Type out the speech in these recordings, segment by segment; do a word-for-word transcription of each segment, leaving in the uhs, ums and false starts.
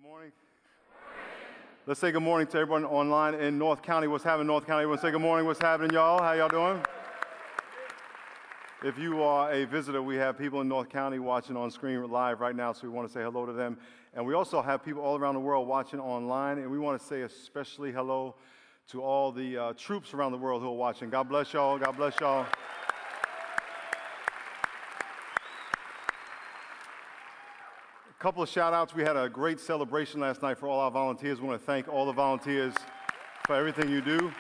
Good morning. Let's say good morning to everyone online in North County. What's happening in North County? Everyone say good morning. What's happening, y'all? How y'all doing? If you are a visitor, we have people in North County watching on screen live right now, so we want to say hello to them. And we also have people all around the world watching online, and we want to say especially hello to all the uh, troops around the world who are watching. God bless y'all. God bless y'all. A couple of shout-outs. We had a great celebration last night for all our volunteers. We want to thank all the volunteers for everything you do.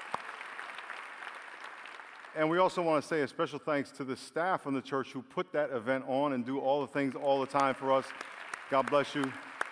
And we also want to say a special thanks to the staff from the church who put that event on and do all the things all the time for us. God bless you.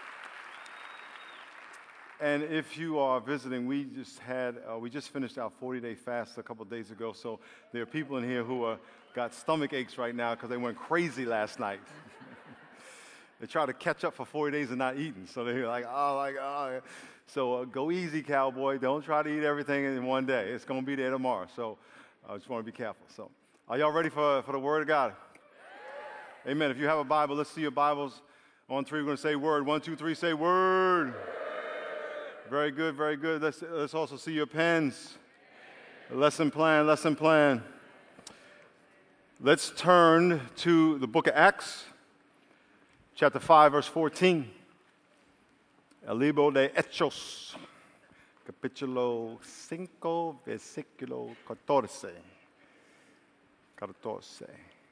And if you are visiting, we just had, uh, we just finished our forty-day fast a couple of days ago, so there are people in here who are, got stomach aches right now because they went crazy last night. They try to catch up for forty days and not eating, so they're like, oh, like, oh. So uh, go easy, cowboy. Don't try to eat everything in one day. It's going to be there tomorrow, so I just want to be careful. So are y'all ready for, for the Word of God? Yeah. Amen. If you have a Bible, let's see your Bibles. On three, we're going to say Word. One, two, three, say Word. Word. Very good, very good. Let's, let's also see your pens. Lesson plan, lesson plan. Let's turn to the book of Acts. Chapter five, verse fourteen. El libro de Hechos, capítulo cinco, versículo catorce. catorce.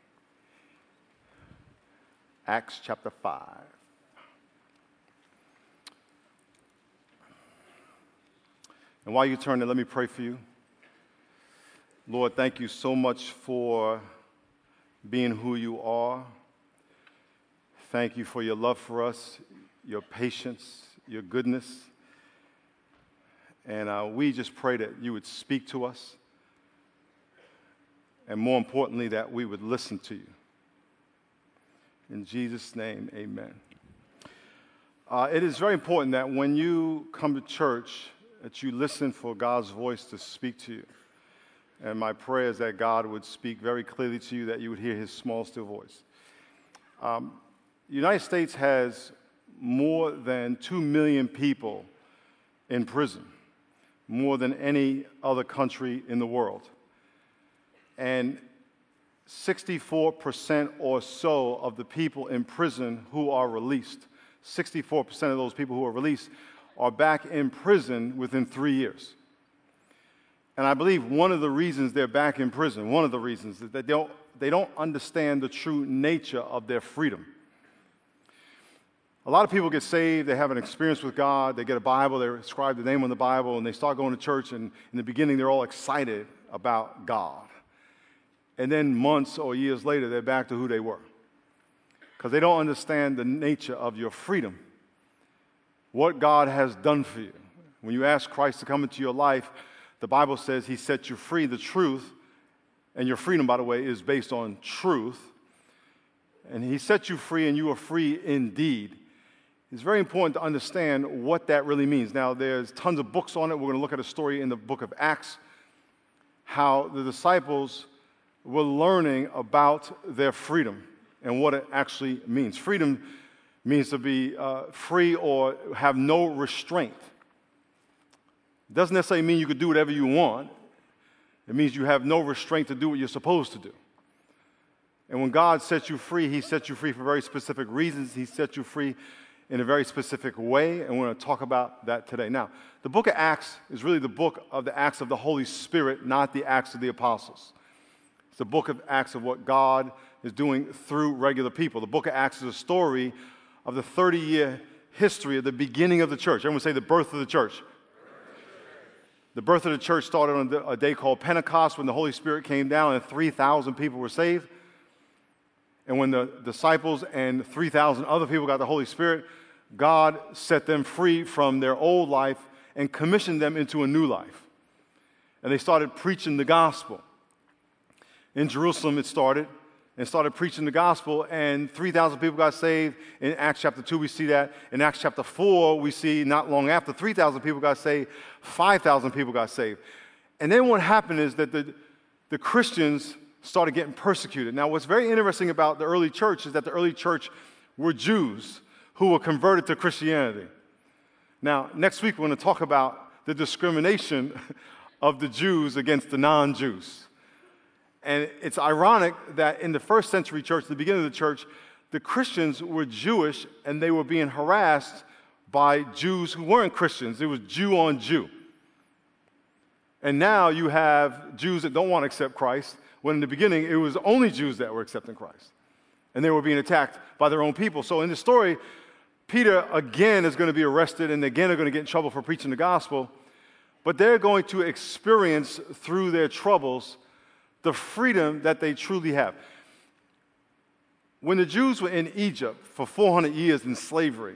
Acts chapter five. And while you turn there, let me pray for you. Lord, thank you so much for being who you are. Thank you for your love for us, your patience, your goodness. And uh, we just pray that you would speak to us. And more importantly, that we would listen to you. In Jesus' name, amen. Uh, it is very important that when you come to church, that you listen for God's voice to speak to you. And my prayer is that God would speak very clearly to you, that you would hear his small, still voice. Um, The United States has more than two million people in prison, more than any other country in the world. And sixty-four percent or so of the people in prison who are released, sixty-four percent of those people who are released are back in prison within three years. And I believe one of the reasons they're back in prison, one of the reasons is that they don't, they don't understand the true nature of their freedom. A lot of people get saved, they have an experience with God, they get a Bible, they inscribe the name on the Bible, and they start going to church, and in the beginning they're all excited about God. And then months or years later, they're back to who they were. Because they don't understand the nature of your freedom, what God has done for you. When you ask Christ to come into your life, the Bible says he set you free. The truth, and your freedom, by the way, is based on truth. And he set you free, and you are free indeed. It's very important to understand what that really means. Now, there's tons of books on it. We're going to look at a story in the book of Acts, how the disciples were learning about their freedom and what it actually means. Freedom means to be uh, free or have no restraint. It doesn't necessarily mean you could do whatever you want. It means you have no restraint to do what you're supposed to do. And when God sets you free, he sets you free for very specific reasons. He sets you free in a very specific way, and we're going to talk about that today. Now, the book of Acts is really the book of the Acts of the Holy Spirit, not the Acts of the Apostles. It's the book of Acts of what God is doing through regular people. The book of Acts is a story of the thirty-year history of the beginning of the church. Everyone say the birth of the church. The birth of the church started on a day called Pentecost when the Holy Spirit came down and three thousand people were saved. And when the disciples and three thousand other people got the Holy Spirit, God set them free from their old life and commissioned them into a new life. And they started preaching the gospel. In Jerusalem it started, and started preaching the gospel, and three thousand people got saved. In Acts chapter two we see that. In Acts chapter four we see not long after three thousand people got saved, five thousand people got saved. And then what happened is that the, the Christians started getting persecuted. Now, what's very interesting about the early church is that the early church were Jews who were converted to Christianity. Now, next week we're going to talk about the discrimination of the Jews against the non-Jews. And it's ironic that in the first century church, the beginning of the church, the Christians were Jewish and they were being harassed by Jews who weren't Christians. It was Jew on Jew. And now you have Jews that don't want to accept Christ, when in the beginning it was only Jews that were accepting Christ. And they were being attacked by their own people. So in the story, Peter again is going to be arrested and again are going to get in trouble for preaching the gospel. But they're going to experience through their troubles the freedom that they truly have. When the Jews were in Egypt for four hundred years in slavery,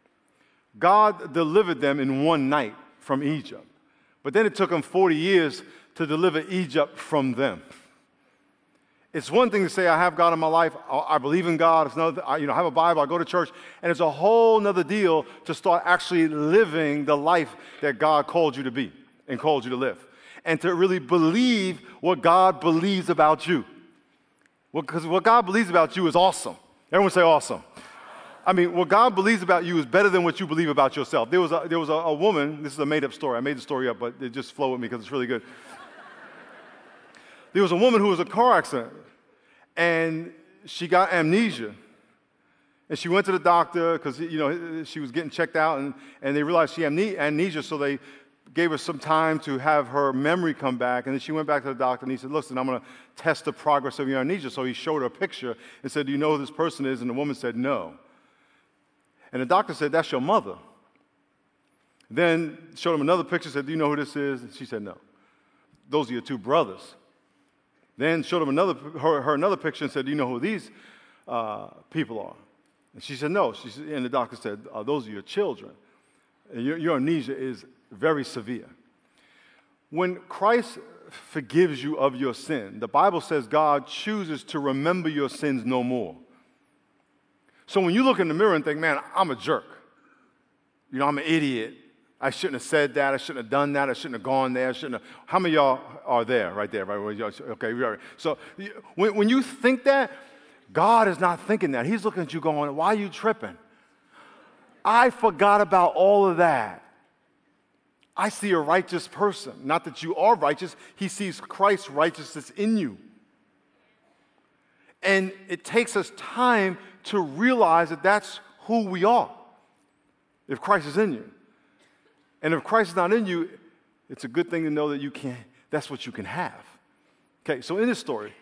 God delivered them in one night from Egypt. But then it took them forty years to deliver Egypt from them. It's one thing to say, I have God in my life, I believe in God, it's another, I, you know, I have a Bible, I go to church, and it's a whole other deal to start actually living the life that God called you to be and called you to live. And to really believe what God believes about you. Because what God believes about you is awesome. Everyone say awesome. I mean, what God believes about you is better than what you believe about yourself. There was a, there was a, a woman, this is a made-up story. I made the story up, but it just flowed with me because it's really good. There was a woman who was in a car accident, and she got amnesia. And she went to the doctor because, you know, she was getting checked out, and, and they realized she had amnesia, so they gave her some time to have her memory come back. And then she went back to the doctor, and he said, listen, I'm going to test the progress of your amnesia. So he showed her a picture and said, do you know who this person is? And the woman said, no. And the doctor said, that's your mother. Then showed him another picture, said, do you know who this is? And she said, no. Those are your two brothers. Then showed him another, her, her another picture and said, do you know who these uh, people are? And she said, no. She said, and the doctor said, uh, those are your children. And your, your amnesia is very severe. When Christ forgives you of your sin, the Bible says God chooses to remember your sins no more. So when you look in the mirror and think, man, I'm a jerk. You know, I'm an idiot. I shouldn't have said that. I shouldn't have done that. I shouldn't have gone there. I shouldn't have. How many of y'all are there, right there? Right? Okay, so when, when you think that, God is not thinking that. He's looking at you going, why are you tripping? I forgot about all of that. I see a righteous person. Not that you are righteous. He sees Christ's righteousness in you. And it takes us time to realize that that's who we are if Christ is in you. And if Christ is not in you, it's a good thing to know that you can, that's what you can have. Okay, so in this story,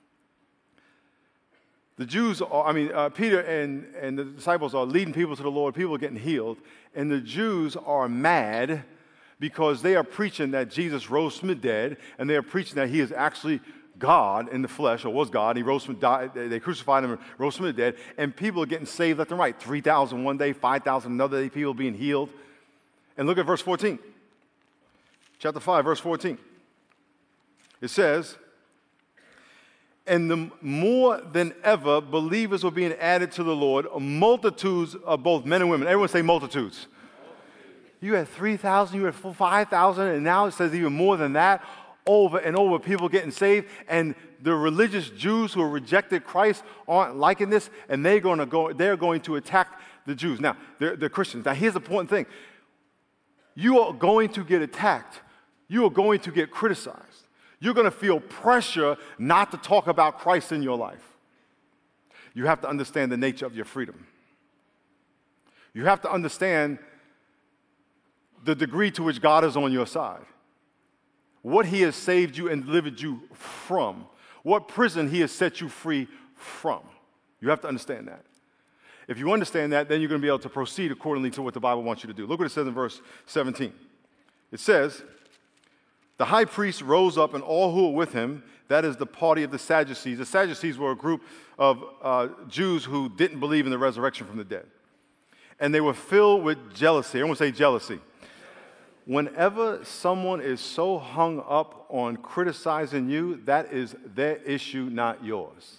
the Jews are, I mean, uh, Peter and, and the disciples are leading people to the Lord. People are getting healed. And the Jews are mad because they are preaching that Jesus rose from the dead, and they are preaching that he is actually God in the flesh, or was God. He rose from, died, they crucified him and rose from the dead. And people are getting saved left and right. three thousand one day, five thousand another day, people being healed. And look at verse fourteen. Chapter five, verse fourteen. It says, and the more than ever, believers were being added to the Lord, multitudes of both men and women. Everyone say multitudes. multitudes. You had three thousand, you had five thousand, and now it says even more than that. Over and over, people getting saved, and the religious Jews who have rejected Christ aren't liking this, and they're going to go. They're going to attack the Jews. Now, they're, they're Christians. Now, here's the important thing. You are going to get attacked. You are going to get criticized. You're going to feel pressure not to talk about Christ in your life. You have to understand the nature of your freedom. You have to understand the degree to which God is on your side. What he has saved you and delivered you from. What prison he has set you free from. You have to understand that. If you understand that, then you're going to be able to proceed accordingly to what the Bible wants you to do. Look what it says in verse seventeen. It says, the high priest rose up and all who were with him, that is the party of the Sadducees. The Sadducees were a group of uh, Jews who didn't believe in the resurrection from the dead. And they were filled with jealousy. Everyone say jealousy. Whenever someone is so hung up on criticizing you, that is their issue, not yours.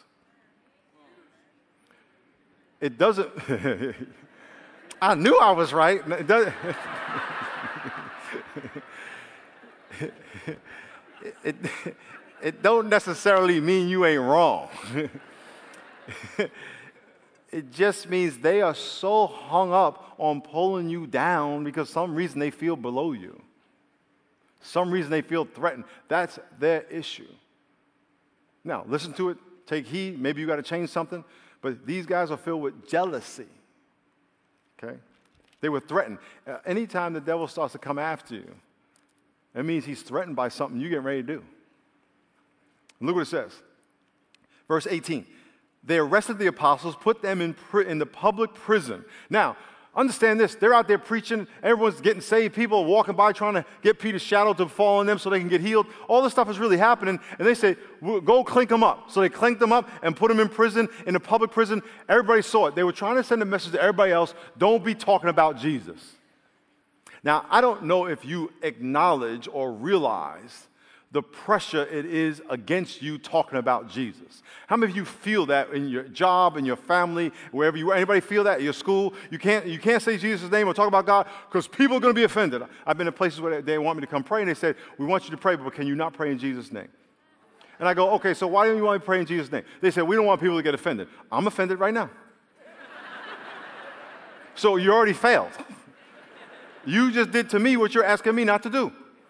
It doesn't, I knew I was right. It, does, it, it, it don't necessarily mean you ain't wrong. It just means they are so hung up on pulling you down because some reason they feel below you. Some reason they feel threatened. That's their issue. Now, listen to it. Take heed. Maybe you got to change something. But these guys are filled with jealousy. Okay? They were threatened. Uh, anytime the devil starts to come after you, that means he's threatened by something you're getting ready to do. Look what it says. Verse eighteen. They arrested the apostles, put them in, pri- in the public prison. Now, understand this. They're out there preaching. Everyone's getting saved. People are walking by trying to get Peter's shadow to fall on them so they can get healed. All this stuff is really happening. And they say, we'll go clink them up. So they clinked them up and put them in prison, in a public prison. Everybody saw it. They were trying to send a message to everybody else. Don't be talking about Jesus. Now, I don't know if you acknowledge or realize the pressure it is against you talking about Jesus. How many of you feel that in your job, in your family, wherever you are? Anybody feel that in your school? You can't, you can't say Jesus' name or talk about God because people are going to be offended. I've been in places where they want me to come pray, and they said, we want you to pray, but can you not pray in Jesus' name? And I go, okay, so why don't you want me to pray in Jesus' name? They said, we don't want people to get offended. I'm offended right now. So you already failed. You just did to me what you're asking me not to do.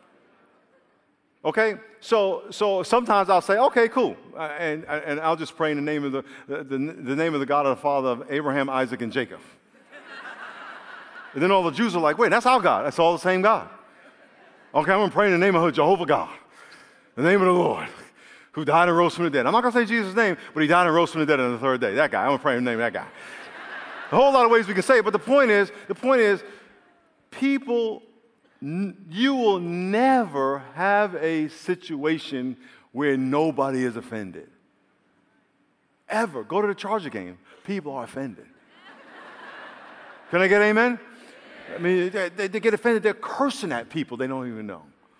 Okay, so so sometimes I'll say, okay, cool, uh, and and I'll just pray in the name of the, the the the name of the God of the Father of Abraham, Isaac, and Jacob. And then all the Jews are like, wait, that's our God. That's all the same God. Okay, I'm gonna pray in the name of Jehovah God, the name of the Lord, who died and rose from the dead. I'm not gonna say Jesus' name, but he died and rose from the dead on the third day. That guy. I'm gonna pray in the name of that guy. A whole lot of ways we can say it, but the point is, the point is, people. You will never have a situation where nobody is offended. Ever. Go to the Charger game. People are offended. Can I get amen? I mean, they, they, they get offended. They're cursing at people they don't even know.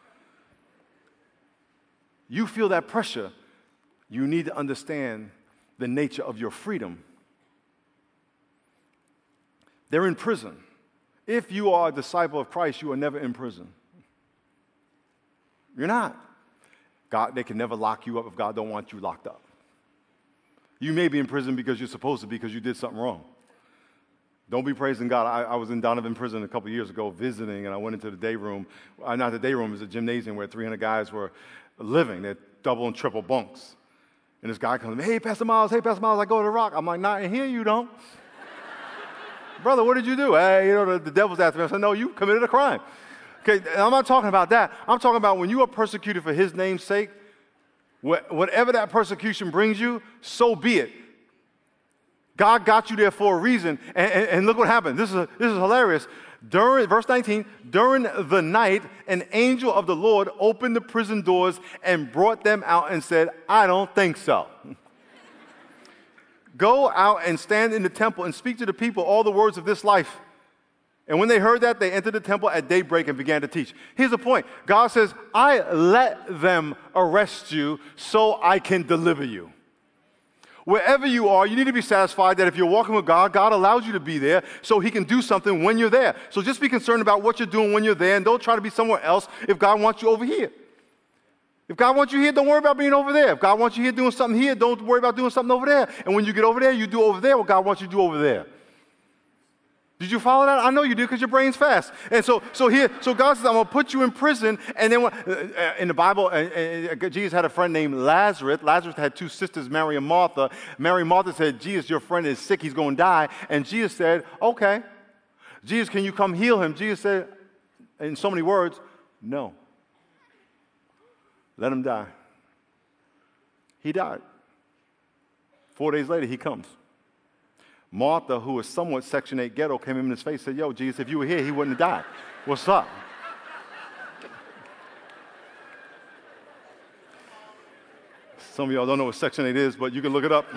You feel that pressure. You need to understand the nature of your freedom. They're in prison. If you are a disciple of Christ, you are never in prison. You're not. God, they can never lock you up if God don't want you locked up. You may be in prison because you're supposed to be because you did something wrong. Don't be praising God. I, I was in Donovan prison a couple years ago visiting, and I went into the day room. Uh, not the day room, it was a gymnasium where three hundred guys were living. They're double and triple bunks. And this guy comes to me, hey, Pastor Miles, hey, Pastor Miles, I go to the Rock. I'm like, not in here, you don't. Brother, what did you do? Hey, you know, the, the devil's after me. I said, no, you committed a crime. Okay, I'm not talking about that. I'm talking about when you are persecuted for his name's sake, wh- whatever that persecution brings you, so be it. God got you there for a reason, and, and, and look what happened. This is, a, this is hilarious. During, verse nineteen, during the night, an angel of the Lord opened the prison doors and brought them out and said, I don't think so. Go out and stand in the temple and speak to the people all the words of this life. And when they heard that, they entered the temple at daybreak and began to teach. Here's the point. God says, I let them arrest you so I can deliver you. Wherever you are, you need to be satisfied that if you're walking with God, God allows you to be there so he can do something when you're there. So just be concerned about what you're doing when you're there and don't try to be somewhere else if God wants you over here. If God wants you here, don't worry about being over there. If God wants you here doing something here, don't worry about doing something over there. And when you get over there, you do over there what God wants you to do over there. Did you follow that? I know you do because your brain's fast. And so, so here, so God says, I'm going to put you in prison. And then uh, in the Bible, uh, uh, Jesus had a friend named Lazarus. Lazarus had two sisters, Mary and Martha. Mary and Martha said, Jesus, your friend is sick. He's going to die. And Jesus said, okay. Jesus, can you come heal him? Jesus said, in so many words, no. Let him die. He died. Four days later, he comes. Martha, who was somewhat Section eight ghetto, came in his face and said, yo, Jesus, if you were here, he wouldn't have died. What's up? Some of y'all don't know what Section eight is, but you can look it up.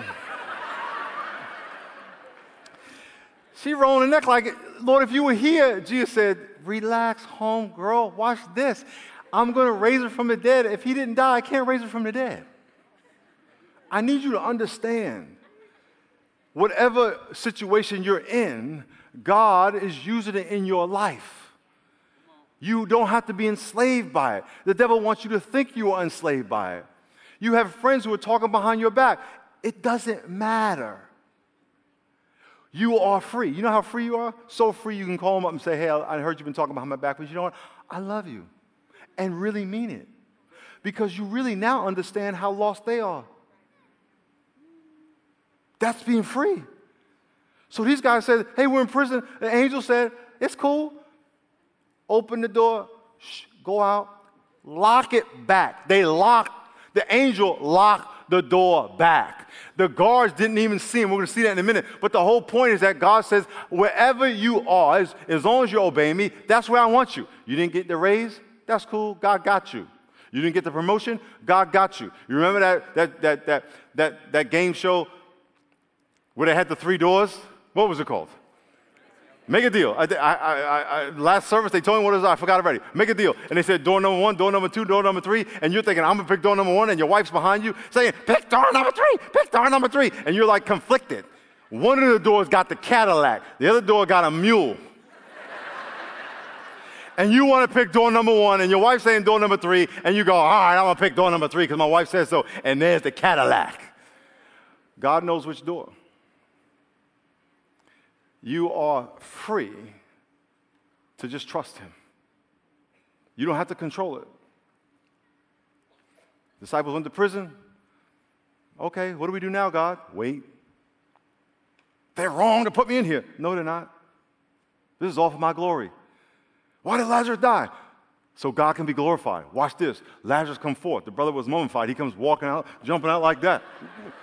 She rolling her neck like, Lord, if you were here, Jesus said, relax, home girl, watch this. I'm going to raise her from the dead. If he didn't die, I can't raise her from the dead. I need you to understand, whatever situation you're in, God is using it in your life. You don't have to be enslaved by it. The devil wants you to think you are enslaved by it. You have friends who are talking behind your back. It doesn't matter. You are free. You know how free you are? So free you can call them up and say, hey, I heard you've been talking behind my back, but you know what? I love you. And really mean it. Because you really now understand how lost they are. That's being free. So these guys said, hey, we're in prison. The angel said, it's cool. Open the door. Shh, go out. Lock it back. They locked, the angel locked the door back. The guards didn't even see him. We're going to see that in a minute. But the whole point is that God says, wherever you are, as, as long as you obey me, that's where I want you. You didn't get the raise? That's cool. God got you. You didn't get the promotion? God got you. You remember that that that that that, that game show where they had the three doors? What was it called? Make a deal. I, I, I, I, last service, they told me what it was. I forgot already. Make a deal. And they said door number one, door number two, door number three. And you're thinking, I'm going to pick door number one. And your wife's behind you saying, pick door number three, pick door number three. And you're like conflicted. One of the doors got the Cadillac. The other door got a mule. And you want to pick door number one. And your wife's saying door number three. And you go, all right, I'm going to pick door number three because my wife says so. And there's the Cadillac. God knows which door. You are free to just trust him. You don't have to control it. Disciples went to prison. Okay, what do we do now, God? Wait. They're wrong to put me in here. No, they're not. This is all for my glory. Why did Lazarus die? So God can be glorified. Watch this. Lazarus come forth. The brother was mummified. He comes walking out, jumping out like that.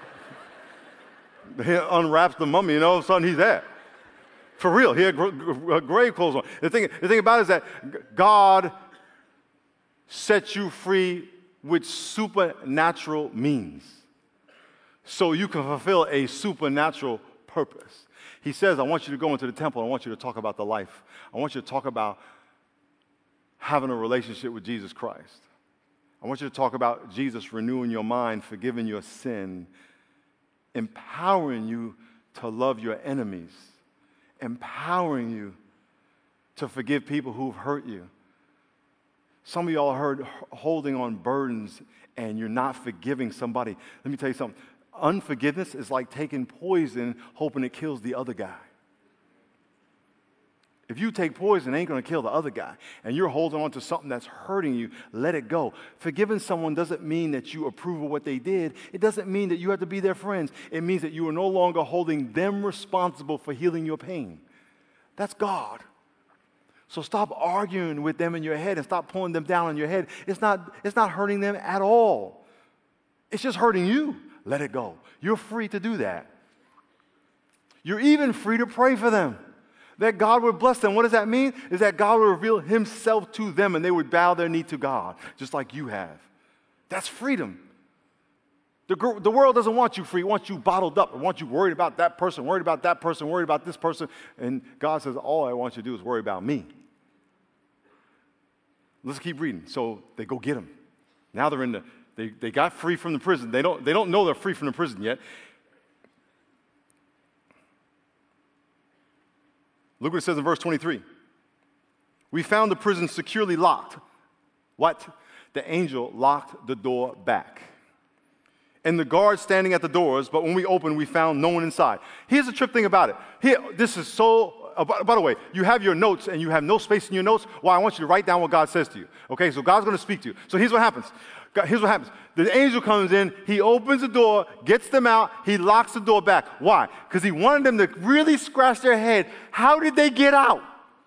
He unwraps the mummy, and all of a sudden he's there. For real, he had grave clothes on. The thing, the thing about it is that God sets you free with supernatural means so you can fulfill a supernatural purpose. He says, I want you to go into the temple. I want you to talk about the life. I want you to talk about having a relationship with Jesus Christ. I want you to talk about Jesus renewing your mind, forgiving your sin, empowering you to love your enemies, empowering you to forgive people who've hurt you. Some of y'all heard holding on burdens and you're not forgiving somebody. Let me tell you something. Unforgiveness is like taking poison hoping it kills the other guy. If you take poison, it ain't going to kill the other guy, and you're holding on to something that's hurting you, let it go. Forgiving someone doesn't mean that you approve of what they did. It doesn't mean that you have to be their friends. It means that you are no longer holding them responsible for healing your pain. That's God. So stop arguing with them in your head and stop pulling them down in your head. It's not, it's not hurting them at all. It's just hurting you. Let it go. You're free to do that. You're even free to pray for them, that God would bless them. What does that mean? Is that God will reveal himself to them and they would bow their knee to God, just like you have. That's freedom. The, the world doesn't want you free. It wants you bottled up. It wants you worried about that person, worried about that person, worried about this person. And God says, all I want you to do is worry about me. Let's keep reading. So they go get him. Now they're in the, they, they got free from the prison. They don't, they don't know they're free from the prison yet. Look what it says in verse twenty-three. We found the prison securely locked. What? The angel locked the door back. And the guards standing at the doors, but when we opened, we found no one inside. Here's the trip thing about it. Here, this is so, uh, by, by the way, you have your notes and you have no space in your notes. Well, I want you to write down what God says to you. Okay, so God's going to speak to you. So here's what happens. God, here's what happens. The angel comes in, he opens the door, gets them out, he locks the door back. Why? Because he wanted them to really scratch their head. How did they get out?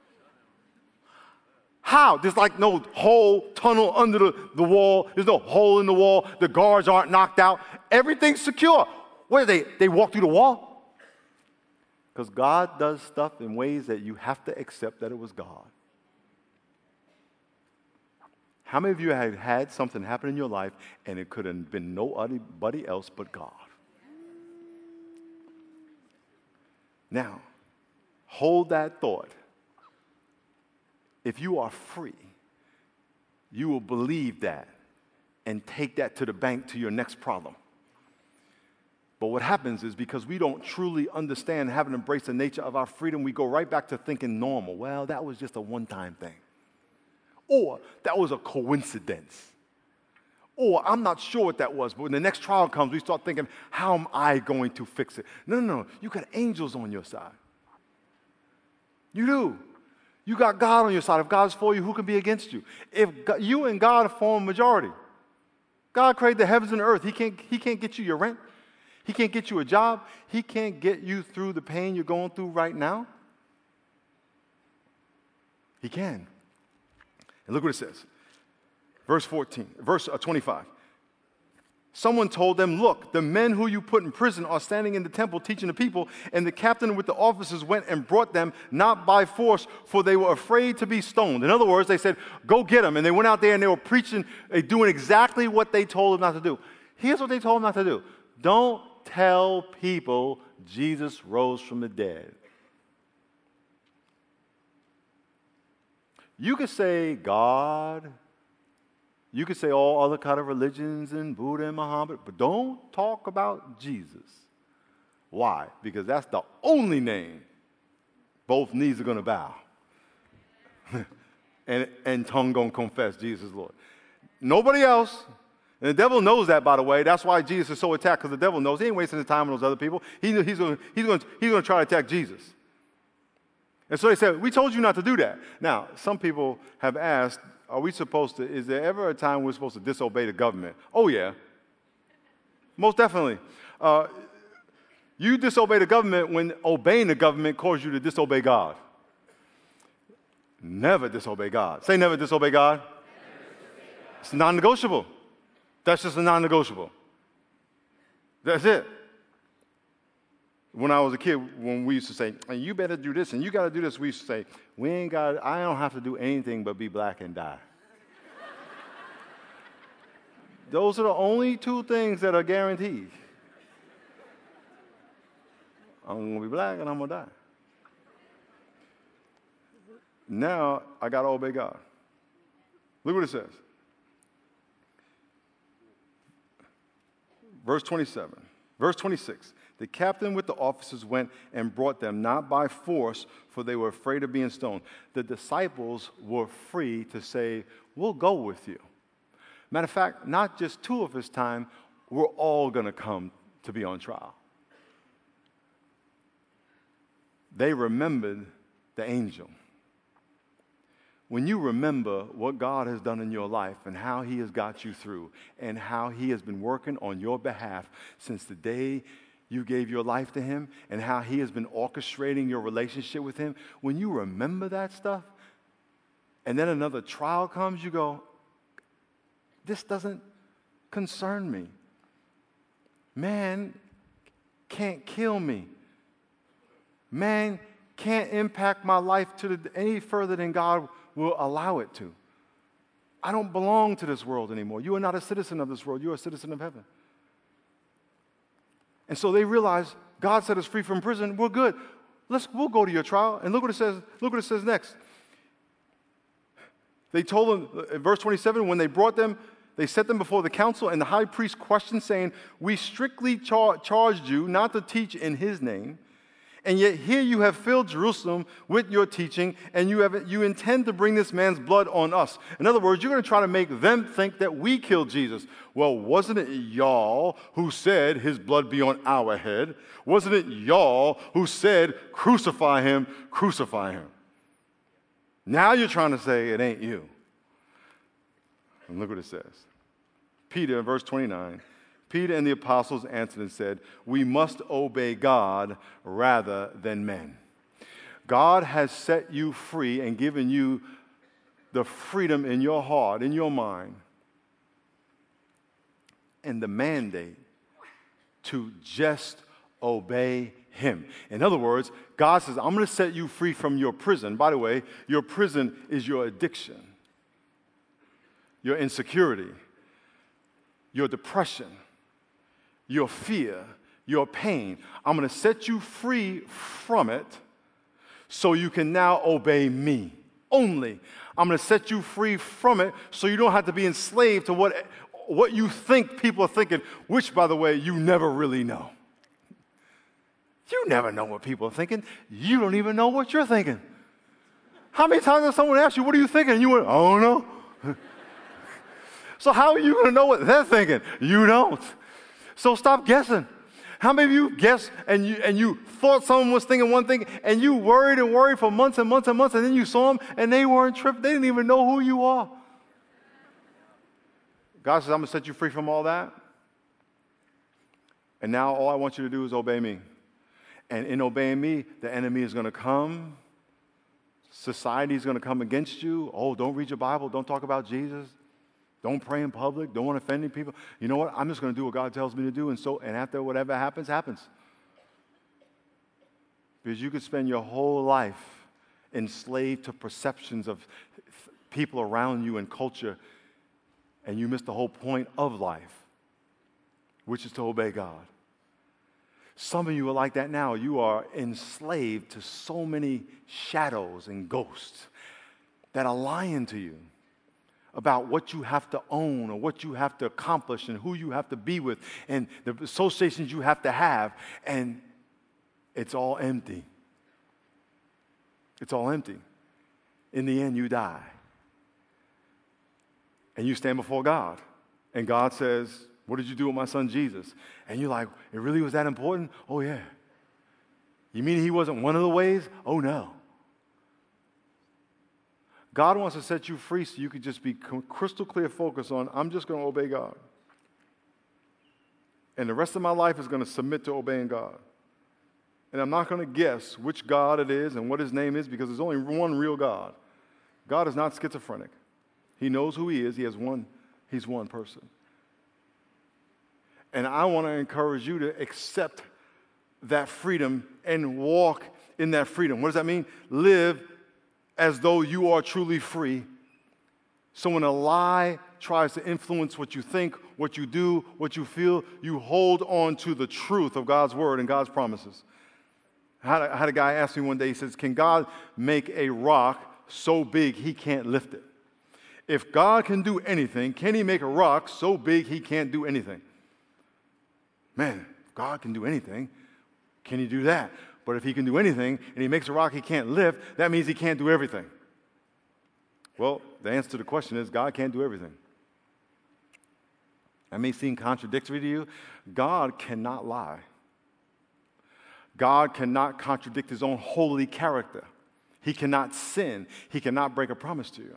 How? There's like no hole, tunnel under the, the wall. There's no hole in the wall. The guards aren't knocked out. Everything's secure. What, they, they walk through the wall? Because God does stuff in ways that you have to accept that it was God. How many of you have had something happen in your life and it could have been nobody else but God? Now, hold that thought. If you are free, you will believe that and take that to the bank to your next problem. But what happens is because we don't truly understand, haven't embraced the nature of our freedom, we go right back to thinking normal. Well, that was just a one-time thing. Or that was a coincidence. Or I'm not sure what that was, but when the next trial comes, we start thinking, how am I going to fix it? No, no, no. You got angels on your side. You do. You got God on your side. If God's for you, who can be against you? If God, you and God form a majority. God created the heavens and the earth. He can't, he can't get you your rent. He can't get you a job. He can't get you through the pain you're going through right now. He can. And look what it says. Verse fourteen, verse twenty-five. Someone told them, look, the men who you put in prison are standing in the temple teaching the people, and the captain with the officers went and brought them, not by force, for they were afraid to be stoned. In other words, they said, go get them. And they went out there and they were preaching, doing exactly what they told them not to do. Here's what they told them not to do. Don't tell people Jesus rose from the dead. You could say God. You could say all other kind of religions and Buddha and Muhammad, but don't talk about Jesus. Why? Because that's the only name both knees are going to bow. and, and tongue going to confess Jesus is Lord. Nobody else. And the devil knows that, by the way. That's why Jesus is so attacked, because the devil knows he ain't wasting his time on those other people. He, he's going he's going he's going to try to attack Jesus. And so they said, we told you not to do that. Now, some people have asked, are we supposed to, is there ever a time we're supposed to disobey the government? Oh, yeah. Most definitely. Uh, you disobey the government when obeying the government causes you to disobey God. Never disobey God. Say never disobey God. Never disobey God. It's non-negotiable. That's just a non-negotiable. That's it. When I was a kid, when we used to say, hey, you better do this and you got to do this, we used to say, we ain't got, I don't have to do anything but be black and die. Those are the only two things that are guaranteed. I'm going to be black and I'm going to die. Now, I got to obey God. Look what it says. Verse twenty-seven. Verse twenty-six. The captain with the officers went and brought them, not by force, for they were afraid of being stoned. The disciples were free to say, we'll go with you. Matter of fact, not just two of his time, we're all going to come to be on trial. They remembered the angel. When you remember what God has done in your life and how he has got you through and how he has been working on your behalf since the day you gave your life to him and how he has been orchestrating your relationship with him, when you remember that stuff and then another trial comes, you go, this doesn't concern me. Man can't kill me. Man can't impact my life to the, any further than God will allow it to. I don't belong to this world anymore. You are not a citizen of this world. You are a citizen of heaven. And so they realize God set us free from prison. We're good. Let's, we'll go to your trial. And look what it says. Look what it says next. They told them, in verse twenty-seven, when they brought them, they set them before the council, and the high priest questioned, saying, we strictly char- charged you not to teach in his name, and yet here you have filled Jerusalem with your teaching, and you have you intend to bring this man's blood on us. In other words, you're going to try to make them think that we killed Jesus. Well, wasn't it y'all who said his blood be on our head? Wasn't it y'all who said, crucify him, crucify him? Now you're trying to say it ain't you. And look what it says. Peter, in verse twenty-nine, Peter and the apostles answered and said, we must obey God rather than men. God has set you free and given you the freedom in your heart, in your mind, and the mandate to just obey him. In other words, God says, I'm going to set you free from your prison. By the way, your prison is your addiction, your insecurity, your depression, your fear, your pain. I'm going to set you free from it so you can now obey me only. I'm going to set you free from it so you don't have to be enslaved to what, what you think people are thinking, which, by the way, you never really know. You never know what people are thinking. You don't even know what you're thinking. How many times has someone asked you, what are you thinking? And you went, I don't know. So how are you going to know what they're thinking? You don't. So stop guessing. How many of you guessed and you, and you thought someone was thinking one thing and you worried and worried for months and months and months and then you saw them and they weren't tripping. They didn't even know who you are. God says, I'm going to set you free from all that. And now all I want you to do is obey me. And in obeying me, the enemy is going to come. Society is going to come against you. Oh, don't read your Bible. Don't talk about Jesus. Don't pray in public. Don't want to offend any people. You know what? I'm just going to do what God tells me to do. And so, and after whatever happens, happens. Because you could spend your whole life enslaved to perceptions of people around you and culture, and you miss the whole point of life, which is to obey God. Some of you are like that now. You are enslaved to so many shadows and ghosts that are lying to you about what you have to own or what you have to accomplish and who you have to be with and the associations you have to have. And it's all empty. It's all empty. In the end, you die. And you stand before God. And God says, what did you do with my son Jesus? And you're like, it really was that important? Oh, yeah. You mean he wasn't one of the ways? Oh, no. God wants to set you free so you can just be crystal clear focused on, I'm just going to obey God. And the rest of my life is going to submit to obeying God. And I'm not going to guess which God it is and what his name is because there's only one real God. God is not schizophrenic. He knows who he is. He has one, he's one person. And I want to encourage you to accept that freedom and walk in that freedom. What does that mean? Live as though you are truly free. So when a lie tries to influence what you think, what you do, what you feel, you hold on to the truth of God's word and God's promises. I had a, I had a guy ask me one day, he says, can God make a rock so big he can't lift it? If God can do anything, can he make a rock so big he can't do anything? Man, if God can do anything, can he do that? But if he can do anything and he makes a rock he can't lift, that means he can't do everything. Well, the answer to the question is God can't do everything. That may seem contradictory to you. God cannot lie. God cannot contradict his own holy character. He cannot sin. He cannot break a promise to you.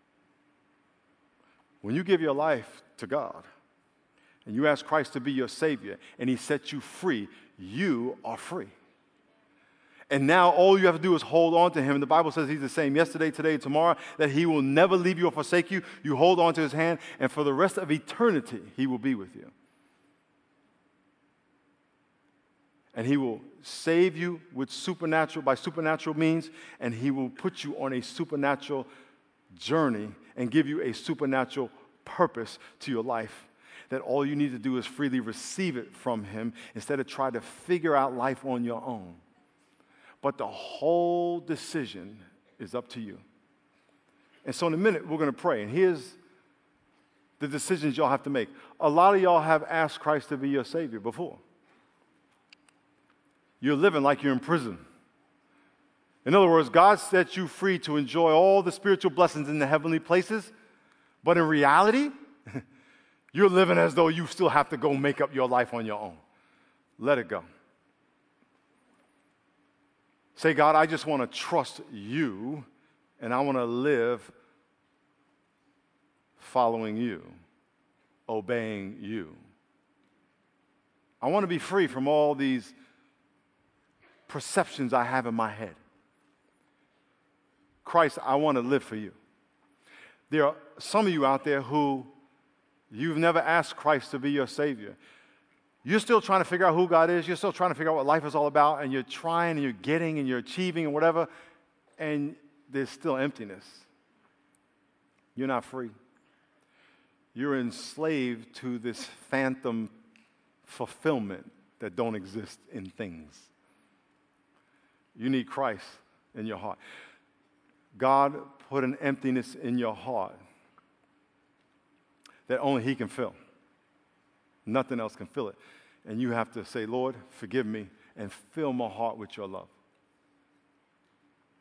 When you give your life to God and you ask Christ to be your Savior and he sets you free, you are free. And now all you have to do is hold on to him. And the Bible says he's the same yesterday, today, tomorrow, that he will never leave you or forsake you. You hold on to his hand, and for the rest of eternity, he will be with you. And he will save you with supernatural, by supernatural means, and he will put you on a supernatural journey and give you a supernatural purpose to your life. That all you need to do is freely receive it from him instead of try to figure out life on your own. But the whole decision is up to you. And so in a minute, we're going to pray. And here's the decisions y'all have to make. A lot of y'all have asked Christ to be your Savior before. You're living like you're in prison. In other words, God set you free to enjoy all the spiritual blessings in the heavenly places. But in reality, you're living as though you still have to go make up your life on your own. Let it go. Say, God, I just want to trust you, and I want to live following you, obeying you. I want to be free from all these perceptions I have in my head. Christ, I want to live for you. There are some of you out there who you've never asked Christ to be your Savior. You're still trying to figure out who God is. You're still trying to figure out what life is all about, and you're trying and you're getting and you're achieving and whatever, and there's still emptiness. You're not free. You're enslaved to this phantom fulfillment that don't exist in things. You need Christ in your heart. God put an emptiness in your heart that only he can fill. Nothing else can fill it. And you have to say, Lord, forgive me and fill my heart with your love.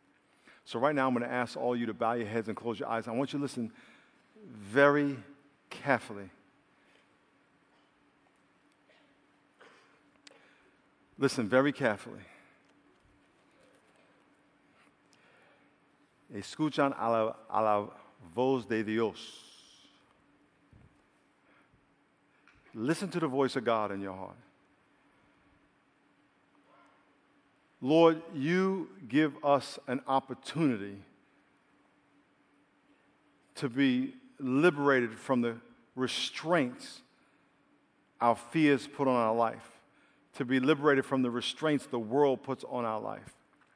So right now I'm going to ask all you to bow your heads and close your eyes. I want you to listen very carefully. Listen very carefully. Escuchan a la, a la voz de Dios. Listen to the voice of God in your heart. Lord, you give us an opportunity to be liberated from the restraints our fears put on our life, to be liberated from the restraints the world puts on our life,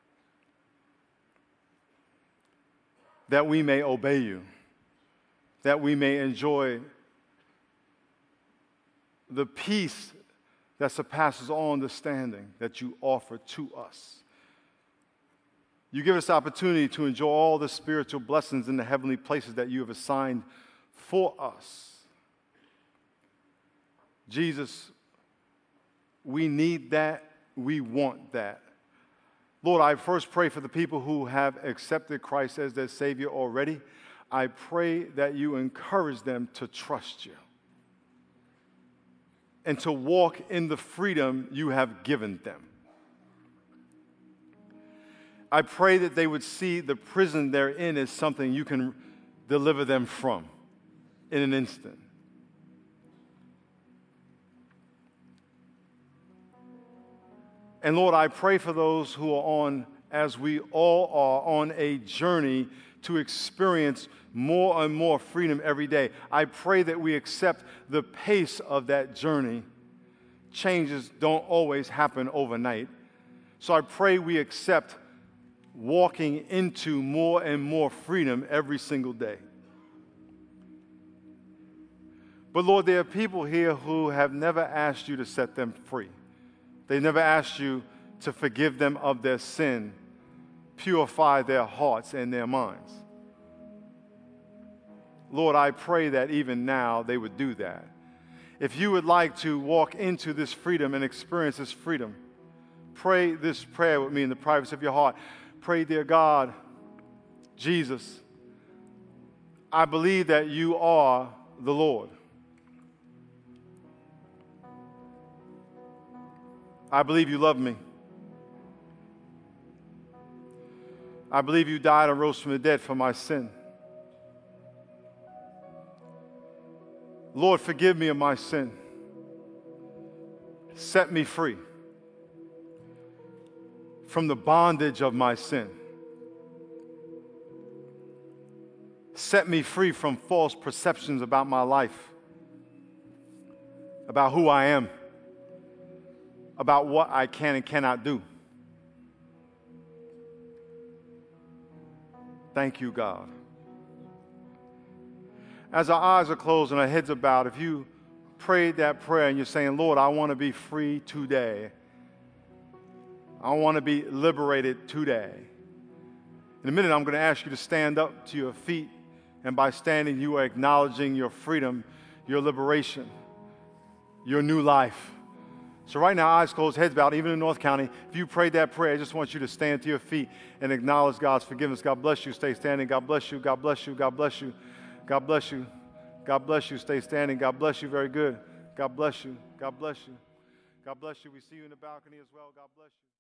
that we may obey you, that we may enjoy the peace that surpasses all understanding that you offer to us. You give us the opportunity to enjoy all the spiritual blessings in the heavenly places that you have assigned for us. Jesus, we need that. We want that. Lord, I first pray for the people who have accepted Christ as their Savior already. I pray that you encourage them to trust you and to walk in the freedom you have given them. I pray that they would see the prison they're in as something you can deliver them from in an instant. And Lord, I pray for those who are on, as we all are, on a journey to experience more and more freedom every day. I pray that we accept the pace of that journey. Changes don't always happen overnight. So I pray we accept walking into more and more freedom every single day. But Lord, there are people here who have never asked you to set them free. They never asked you to forgive them of their sin, purify their hearts and their minds. Lord, I pray that even now they would do that. If you would like to walk into this freedom and experience this freedom, pray this prayer with me in the privacy of your heart. Pray, dear God, Jesus, I believe that you are the Lord. I believe you love me. I believe you died and rose from the dead for my sin. Lord, forgive me of my sin. Set me free from the bondage of my sin. Set me free from false perceptions about my life, about who I am, about what I can and cannot do. Thank you, God. As our eyes are closed and our heads are bowed, if you prayed that prayer and you're saying, Lord, I want to be free today. I want to be liberated today. In a minute, I'm going to ask you to stand up to your feet. And by standing, you are acknowledging your freedom, your liberation, your new life. So right now, eyes closed, heads bowed, even in North County, if you prayed that prayer, I just want you to stand to your feet and acknowledge God's forgiveness. God bless you. Stay standing. God bless you. God bless you. God bless you. God bless you. God bless you. Stay standing. God bless you. Very good. God bless you. God bless you. God bless you. We see you in the balcony as well. God bless you.